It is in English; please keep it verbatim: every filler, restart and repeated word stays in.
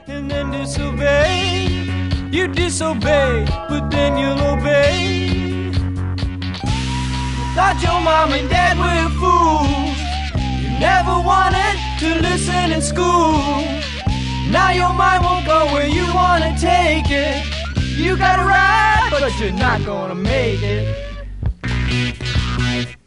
and then disobey. You disobey, but then you'll obey. You thought your mom and dad were fools. You never wanted to listen in school. Now your mind won't go where you wanna take it. You got it right, but you're not gonna make it.